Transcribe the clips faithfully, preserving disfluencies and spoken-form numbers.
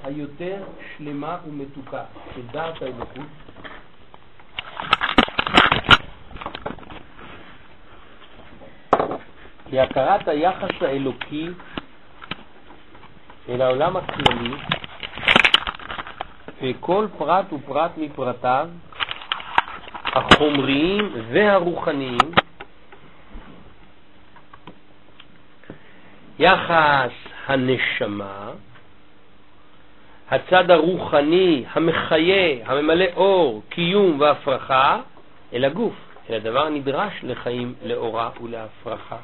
היותר שלמה ומתוקה של דעת האלוקות היא הכרת היחס האלוקי אל העולם הכללי וכל פרט ופרט מפרטיו החומריים והרוחניים, יחס הנשמה, הצד הרוחני המחיה, הממלא אור, קיום והפרחה, אל הגוף, אל הדבר נדרש לחיים לאורה ולהפרחה.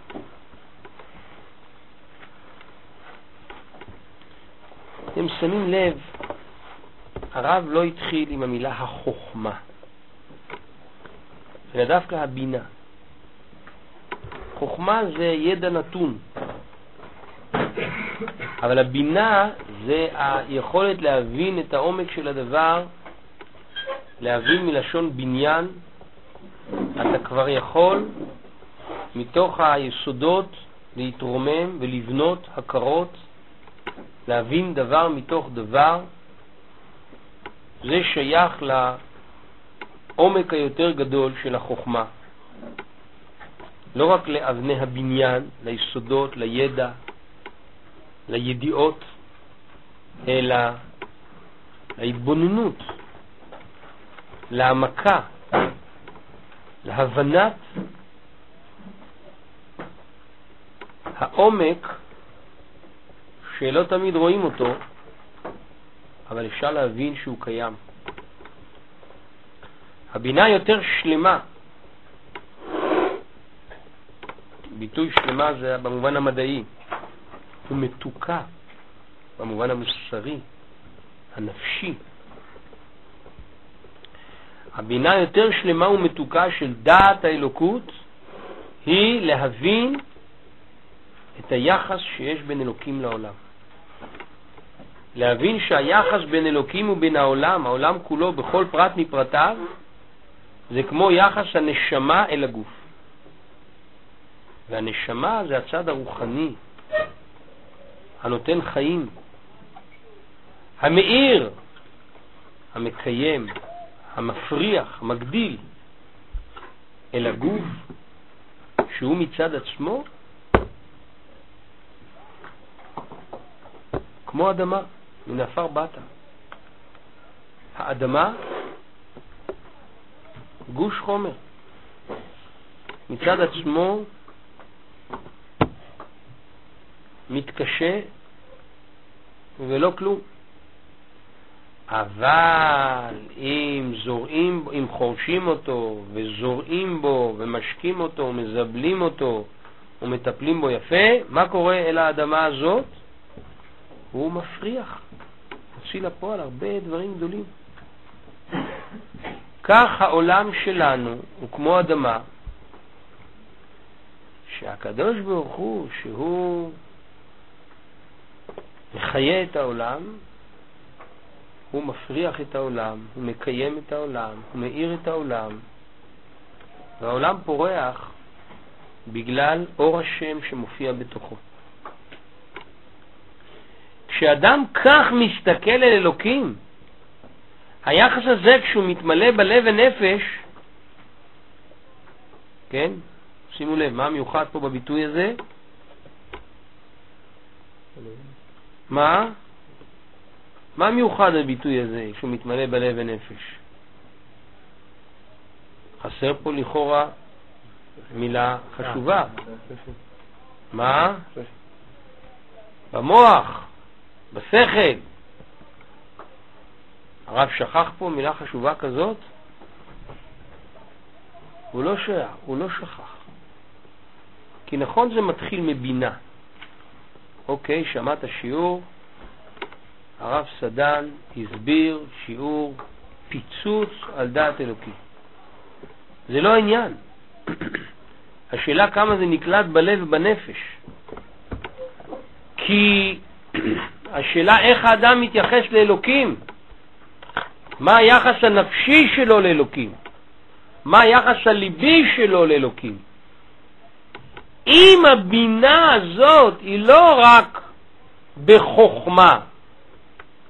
אתם שמים לב, הרב לא התחיל עם המילה החוכמה, אלא דווקא הבינה. חוכמה זה ידע נתון, אבל הבינה זה היכולת להבין את העומק של הדבר, להבין מלשון בניין. אתה כבר יכול מתוך היסודות להתרומם ולבנות הכרות, להבין דבר מתוך דבר. זה שייך לעומק היותר גדול של החוכמה, לא רק לאבני הבניין, ליסודות, לידע, לידיעות, אלא להתבוננות, להעמקה, להבנת העומק שלא תמיד רואים אותו, אבל אפשר להבין שהוא קיים. הבינה יותר שלמה. ביטוי שלמה זה במובן המדעי. הוא מתוקה במובן המוסרי, הנפשי. הבינה יותר שלמה ומתוקה של דעת האלוקות היא להבין את היחס שיש בין אלוקים לעולם. להבין שהיחס בין אלוקים ובין העולם, העולם כולו בכל פרט מפרטיו, זה כמו יחס הנשמה אל הגוף. והנשמה זה הצד הרוחני, הנותן חיים, המאיר, המקיים, המפריח, המגדיל, אל הגוף שהוא מצד עצמו כמו אדמה, מן עפר באת. האדמה גוש חומר, מצד עצמו מתקשה ולא כלום. אבל אם זורעים, אם חורשים אותו וזורעים בו ומשקים אותו ומזבלים אותו ומטפלים בו יפה, מה קורה אל האדמה הזאת? הוא מפריח, מוציא לפועל הרבה דברים גדולים. כך העולם שלנו הוא כמו אדמה, שהקדוש ברוך הוא, שהוא מחיה את העולם, הוא מפריח את העולם, הוא מקיים את העולם, הוא מאיר את העולם, והעולם פורח בגלל אור השם שמופיע בתוכו. כשאדם כך מסתכל אל אלוקים, היחס הזה כשהוא מתמלא בלב ונפש, כן? שימו לב, מה מיוחד פה בביטוי הזה? מה? מה מיוחד הביטוי הזה כשהוא מתמלא בלב ונפש? חסר פה לכאורה מילה חשובה. מה? במוח, בשכל. הרב שכח פה מילה חשובה כזאת? הוא לא שייך, הוא לא שכח. כי נכון זה מתחיל מבינה. אוקיי, שמעת שיעור, הרב סדן הסביר שיעור פיצוץ על דעת אלוקי. זה לא העניין. השאלה כמה זה נקלט בלב ובנפש. כי השאלה איך האדם מתייחס לאלוקים, מה היחס הנפשי שלו לאלוקים, מה היחס הליבי שלו לאלוקים. אם הבינה הזאת היא לא רק בחוכמה,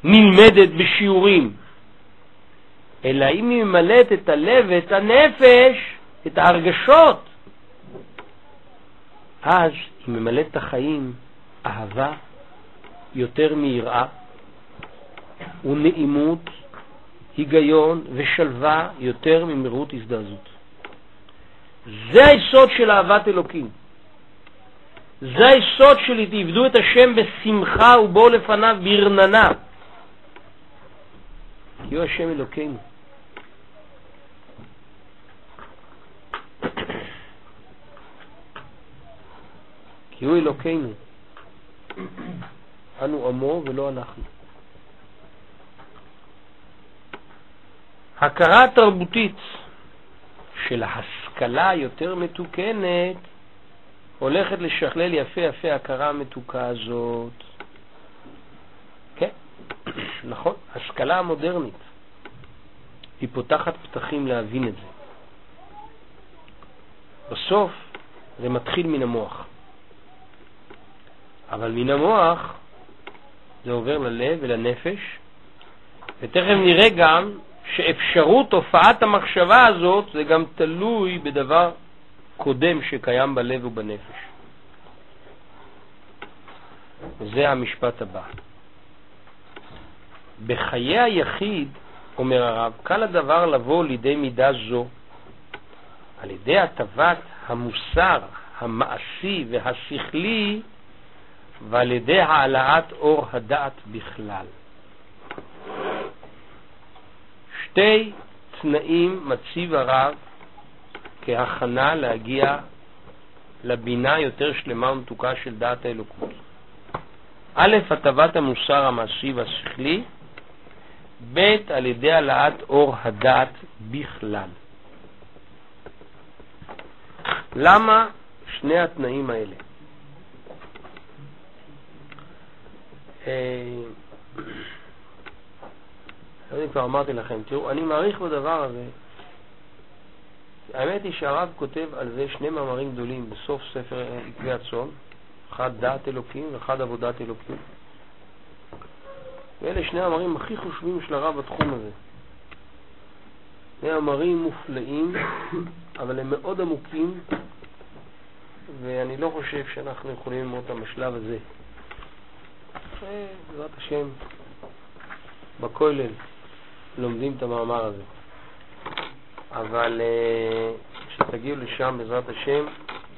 נלמדת בשיעורים, אלא אם היא ממלאת את הלב ואת הנפש, את ההרגשות, אז היא ממלאת את החיים אהבה יותר מיראה, ונעימות, היגיון ושלווה יותר ממהירות הזדעזעות. זה היסוד של אהבת אלוקים. זה היסוד של עבדו את השם בשמחה ובואו לפניו ברננה. כי הוא השם אלוקינו. כי הוא אלוקינו. אנו עמו ולא אנחנו. הכרה תרבותית של ההשכלה יותר מתוקנת הולכת לשכלל יפה יפה הכרה המתוקה הזאת. כן, נכון, השכלה המודרנית היא פותחת פתחים להבין את זה. בסוף זה מתחיל מן המוח, אבל מן המוח זה עובר ללב ולנפש, ותכף נראה גם שאפשרות הופעת המחשבה הזאת זה גם תלוי בדבר קודם שקיים בלב ובנפש. זה המשפט הבא. בחיי היחיד, אומר הרב, קל הדבר לבוא לידי מידה זו על ידי הטבת המוסר המעשי והשכלי ועל ידי העלאת אור הדעת בכלל. שתי תנאים מציב הרב כהכנה להגיע לבינה יותר שלמה ומתוקה של דעת האלוקות. א', הטבת המוסר המעשי והשכלי, ב', על ידי העלאת אור הדעת בכלל. למה שני התנאים האלה? אני כבר אמרתי לכם, תראו, אני מעריך בדבר הזה. האמת היא שהרב כותב על זה שני מאמרים גדולים בסוף ספר עקבי הצאן, אחד דעת אלוקים ואחד עבודת אלוקים. ואלה שני המאמרים הכי חשובים של הרב בתחום הזה. שני מאמרים מופלאים, אבל הם מאוד עמוקים, ואני לא חושב שאנחנו יכולים ללמוד אותם בשלב הזה. בעזרת השם, בכולל לומדים את המאמר הזה. אבל כשתגיעו לשם בעזרת השם,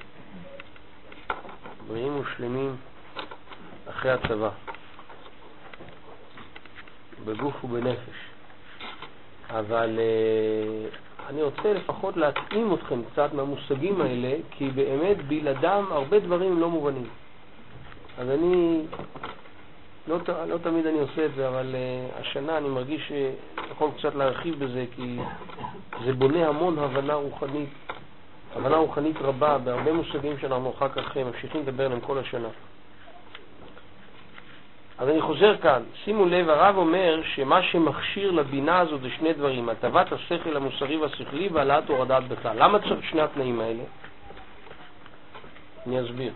בריאים ושלמים אחרי הצבא, בגוף ובנפש. אבל אני רוצה לפחות להתאים אתכם קצת מהמושגים האלה, כי באמת בלעדם הרבה דברים לא מובנים. אז אני לא, לא תמיד אני עושה את זה, אבל uh, השנה אני מרגיש שיכול קצת להרחיב בזה, כי זה בונה המון הבנה רוחנית, הבנה רוחנית רבה, בהרבה מושגים שאנחנו אחר כך ממשיכים לדבר עליהם כל השנה. אז אני חוזר כאן, שימו לב, הרב אומר שמה שמכשיר לבינה הזאת זה שני דברים, הטבת השכל המוסרי והשכלי והעלאת אור הדעת בכלל. למה צריך שני התנאים האלה? אני אסביר.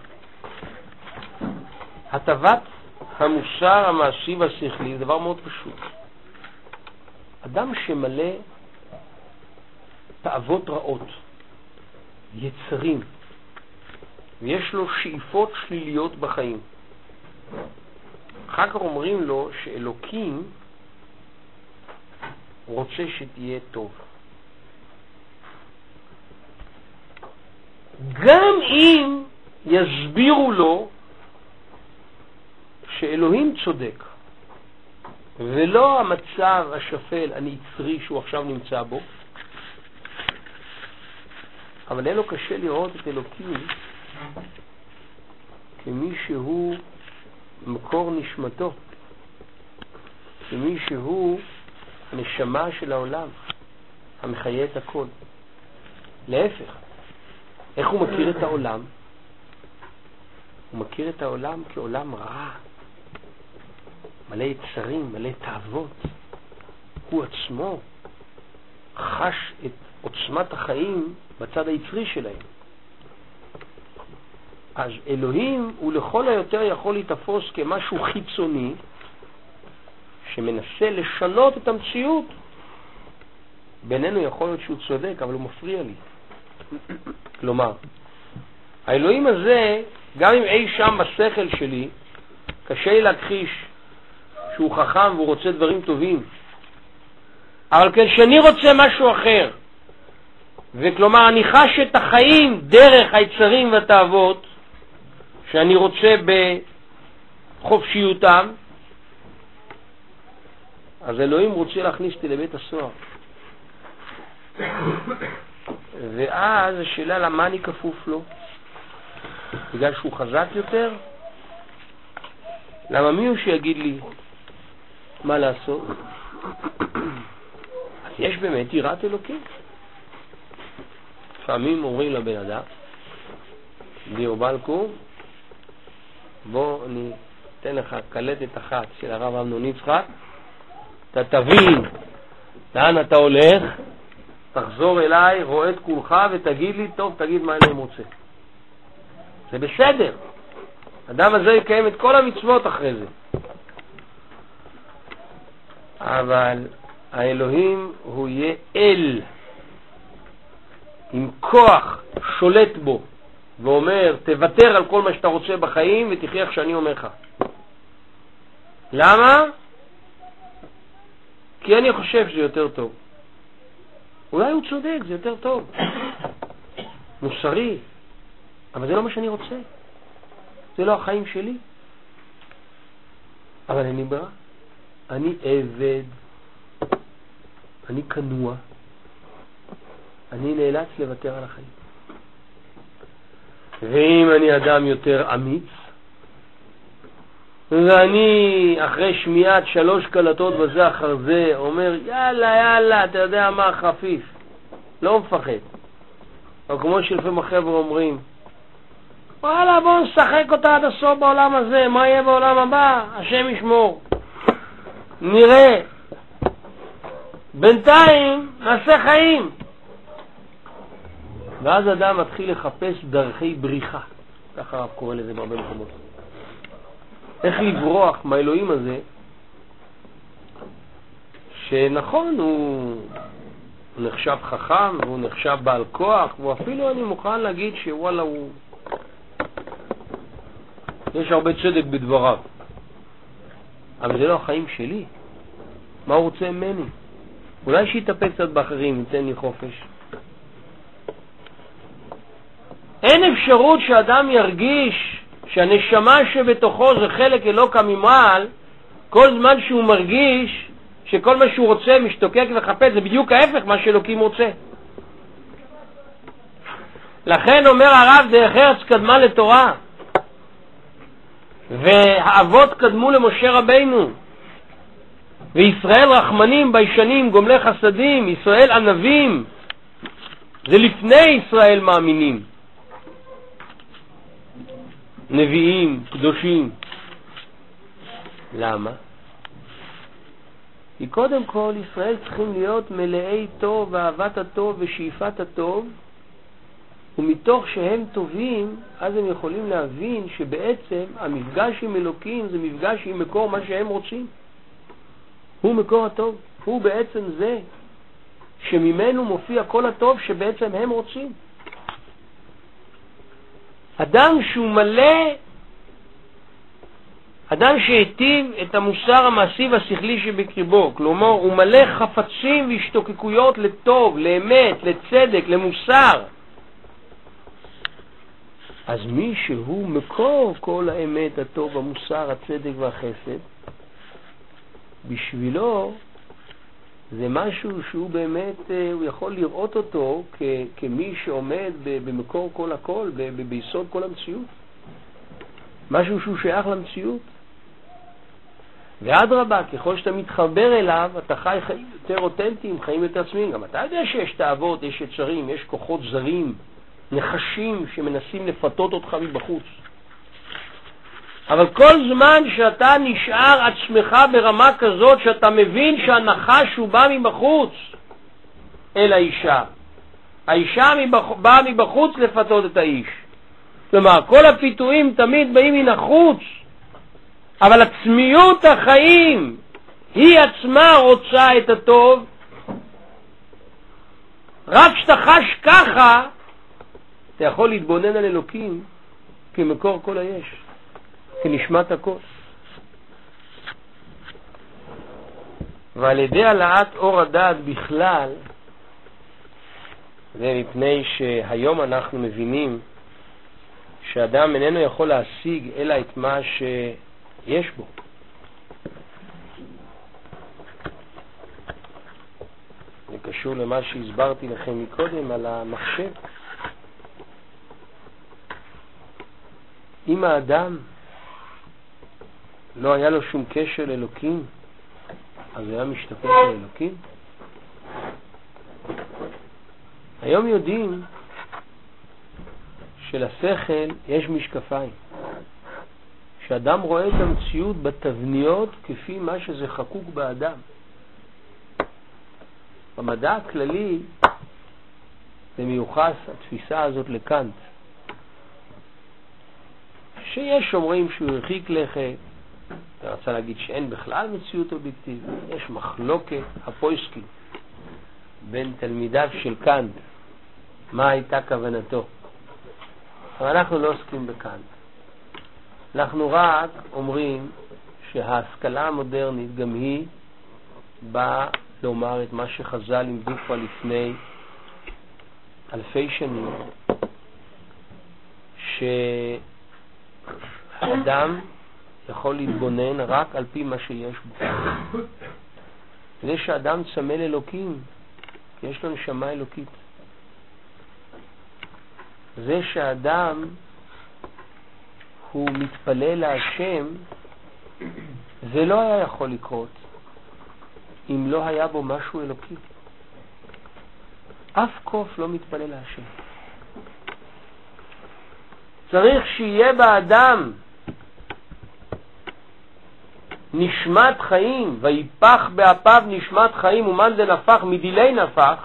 הטבת המוסר המעשי והשכלי זה דבר מאוד פשוט. אדם שמלא תאוות רעות, יצרים, ויש לו שאיפות שליליות בחיים, אחר כך אומרים לו שאלוקים רוצה שתהיה טוב. גם אם יסבירו לו שאלוהים צודק, ולא המצב השפל הנצרי שהוא עכשיו נמצא בו, אבל אין לו קשה לראות את אלוקים כמי שהוא מקור נשמתו, כמי שהוא הנשמה של העולם, המחיה את הכל. להפך, איך הוא מכיר את העולם? הוא מכיר את העולם כעולם רע, מלא יצרים, מלא תאוות. הוא עצמו חש את עוצמת החיים בצד היצרי שלהם. אז אלוהים הוא לכל היותר יכול להתפוס כמשהו חיצוני שמנסה לשנות את המציאות, בינינו יכול להיות שהוא צודק, אבל הוא מפריע לי. כלומר, האלוהים הזה, גם אם אי שם בשכל שלי, קשה לי להכחיש שהוא חכם והוא רוצה דברים טובים. אבל כשאני רוצה משהו אחר, וכלומר אני חש את החיים דרך היצרים והתאוות, שאני רוצה בחופשיותם, אז אלוהים רוצה להכניס אותי לבית הסוהר. ואז השאלה למה אני כפוף לו? בגלל שהוא חזק יותר? למה מי הוא שיגיד לי מה לעשות? אז יש באמת יראת אלוקים. לפעמים אומרים לבן אדם, דיר בלקו, בוא אני אתן לך קלטת אחת של הרב אמנון יצחק, אתה תבין לאן אתה הולך, תחזור אליי, רואה את כולך ותגיד לי, טוב, תגיד מה אני רוצה. זה בסדר. אדם הזה יקיים את כל המצוות אחרי זה. אבל האלוהים הוא יהיה אל, עם כוח שולט בו, ואומר, תוותר על כל מה שאתה רוצה בחיים ותחיה איך שאני אומר לך. למה? כי אני חושב שזה יותר טוב. אולי הוא צודק, זה יותר טוב. מוסרי. אבל זה לא מה שאני רוצה. זה לא החיים שלי. אבל אני ברירה. אני עבד. אני כנוע. אני נאלץ לוותר על החיים. ואם אני אדם יותר אמיץ, ואני אחרי שמיעת שלוש קלטות בזה אחר זה אומר יאללה יאללה אתה יודע מה חפיף, לא מפחד. או כמו שלפעמים החבר'ה אומרים וואלה בוא נשחק אותה עד הסוף בעולם הזה, מה יהיה בעולם הבא? השם ישמור, נראה, בינתיים נעשה חיים. ואז אדם מתחיל לחפש דרכי בריחה, ככה הרב קורא לזה בהרבה מקומות, איך לברוח מהאלוהים הזה, שנכון הוא נחשב חכם והוא נחשב בעל כוח, ואפילו אני מוכן להגיד שוואלה הוא יש הרבה צדק בדבריו, אבל זה לא החיים שלי. מה הוא רוצה ממני? אולי שיטפק קצת באחרים, ייתן לי חופש. אין אפשרות שאדם ירגיש שהנשמה שבתוכו זה חלק אלוקה ממעל, כל זמן שהוא מרגיש שכל מה שהוא רוצה משתוקק וחפש, זה בדיוק ההפך מה שאלוקים רוצה. לכן אומר הרב, דרך ארץ קדמה לתורה, והאבות קדמו למשה רבינו, וישראל רחמנים ביישנים גומלי חסדים, ישראל ענבים, זה לפני ישראל מאמינים, נביאים, קדושים. למה? כי קודם כל ישראל צריכים להיות מלאי טוב ואהבת הטוב ושאיפת הטוב, ומתוך שהם טובים אז הם יכולים להבין שבעצם המפגש עם אלוקים זה מפגש עם מקור מה שהם רוצים. הוא מקור הטוב, הוא בעצם זה שממנו מופיע כל הטוב שבעצם הם רוצים. אדם שהוא מלא, אדם שהטיב את המוסר המעשי והשכלי שבקריבו, כלומר הוא מלא חפצים והשתוקקויות לטוב, לאמת, לצדק, למוסר, אז מי שהוא מקור כל האמת, הטוב, המוסר, הצדק והחסד, בשבילו זה משהו שהוא באמת, הוא יכול לראות אותו כ, כמי שעומד במקור כל הכל, ב, ביסוד כל המציאות. משהו שהוא שייך למציאות. ועד רבה, ככל שאתה מתחבר אליו, אתה חי חיים יותר אותנטיים, חיים יותר עצמיים. גם אתה יודע שיש תאוות, יש יצרים, יש כוחות זרים, נחשים שמנסים לפתות אותך מבחוץ. אבל כל זמן שאתה נשאר עצמך ברמה כזאת שאתה מבין שהנחש הוא בא מבחוץ אל האישה, האישה מבח... באה מבחוץ לפתות את האיש. כלומר, כל הפיתויים תמיד באים מן החוץ, אבל עצמיות החיים היא עצמה רוצה את הטוב, רק כשאתה חש ככה, אתה יכול להתבונן על אלוקים כמקור כל היש, כנשמת הכל. ועל ידי העלאת אור הדעת בכלל, זה מפני שהיום אנחנו מבינים שאדם איננו יכול להשיג אלא את מה שיש בו. זה קשור למה שהסברתי לכם מקודם על המחשב. אם האדם לא היה לו שום קשר לאלוקים, אז הוא היה משתפר לאלוקים. היום יודעים שלשכל יש משקפיים. שאדם רואה את המציאות בתבניות כפי מה שזה חקוק באדם. במדע הכללי זה מיוחס התפיסה הזאת לקאנט. שיש אומרים שהוא הרחיק לכת, אתה רוצה להגיד שאין בכלל מציאות אובייקטיבית, יש מחלוקת הפויסקי בין תלמידיו של קאנט, מה הייתה כוונתו. אבל אנחנו לא עוסקים בקאנט. אנחנו רק אומרים שההשכלה המודרנית גם היא באה לומר את מה שחז"ל לימדו כבר לפני אלפי שנים, שהאדם יכול להתבונן רק על פי מה שיש בו. זה שאדם צמא לאלוקים, יש לו נשמה אלוקית. זה שאדם הוא מתפלל להשם, זה לא היה יכול לקרות אם לא היה בו משהו אלוקי. אף קוף לא מתפלל להשם. צריך שיהיה באדם נשמת חיים, ויפח באפיו נשמת חיים, ומן זה נפח מדילי נפח,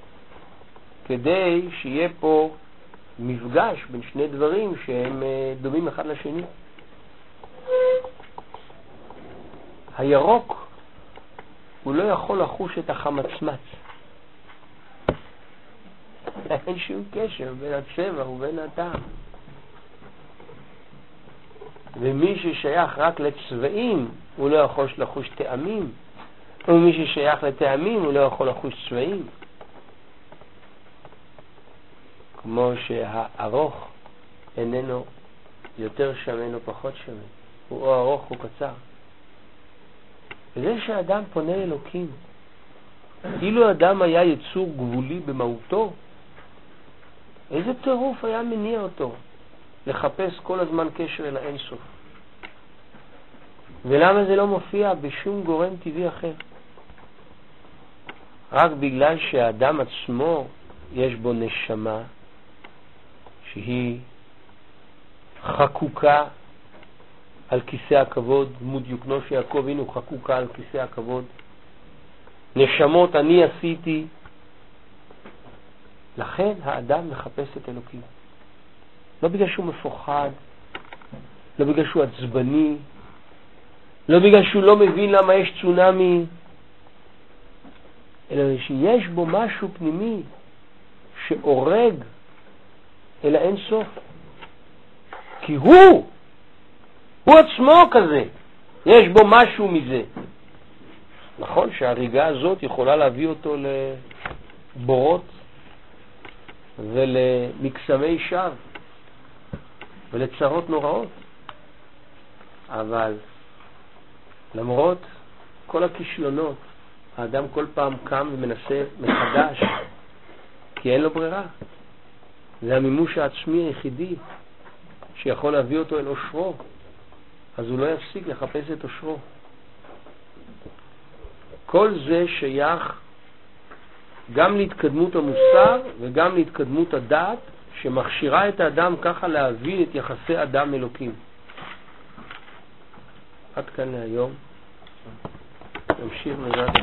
כדי שיהיה פה מפגש בין שני דברים שהם דומים אחד לשני. הירוק הוא לא יכול לחוש את החמצמץ. אין שום קשר בין הצבע ובין הטעם. ומי ששייך רק לצבעים הוא לא יכול לחוש טעמים, ומי ששייך לטעמים הוא לא יכול לחוש צבעים. כמו שהארוך איננו יותר שמן או פחות שמן, הוא או ארוך או קצר. וזה שהאדם פונה לאלוקים, אילו אדם היה יצור גבולי במהותו, איזה טירוף היה מניע אותו לחפש כל הזמן קשר אל האינסוף? ולמה זה לא מופיע בשום גורם טבעי אחר? רק בגלל שהאדם עצמו יש בו נשמה שהיא חקוקה על כיסא הכבוד, דמות דיוקנו שיעקב הנה חקוקה על כיסא הכבוד. נשמות אני עשיתי. לכן האדם מחפש את אלוקים. לא בגלל שהוא מפוחד, לא בגלל שהוא עצבני, לא בגלל שהוא לא מבין למה יש צונמי, אלא שיש בו משהו פנימי שאורג אל האין סוף. כי הוא, הוא עצמו כזה, יש בו משהו מזה. נכון שהריגה הזאת יכולה להביא אותו לבורות ולמקסמי שווא ולצרות נוראות, אבל למרות כל הכישלונות האדם כל פעם קם ומנסה מחדש, כי אין לו ברירה. זה המימוש העצמי היחידי שיכול להביא אותו אל אושרו, אז הוא לא יפסיק לחפש את אושרו. כל זה שייך גם להתקדמות המוסר וגם להתקדמות הדעת, שמכשירה את האדם ככה להבין את יחסי אדם אלוקים. עד כאן להיום. נמשיך בעזרת